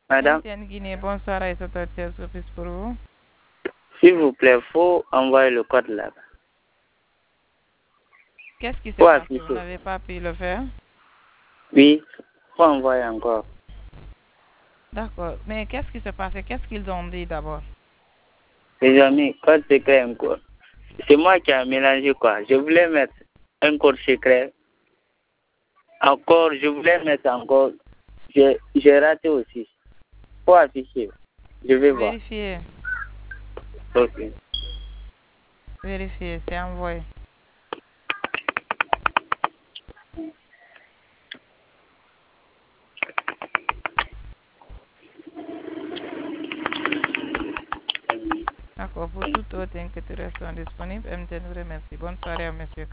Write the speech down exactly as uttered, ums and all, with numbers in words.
Madame, M T N Guinée, bonsoir à ce service pour vous. s'il vous plaît, faut envoyer le code là. Qu'est-ce qui s'est Faut passé? Vous afficher. n'avez pas pu le faire? Oui, faut envoyer encore. D'accord. Mais qu'est-ce qui s'est passé? Qu'est-ce qu'ils ont dit d'abord? Les amis, code secret encore. C'est moi qui ai mélangé quoi. Je voulais mettre un code secret. Encore, je voulais mettre encore. J'ai j'ai raté aussi. Faut afficher. Je vais voir. Vérifiez. Ok. Vérifiez, c'est envoyé. D'accord. Pour toute autre inquiétude, restons disponibles. M T N vous remercie. Bonne soirée à monsieur.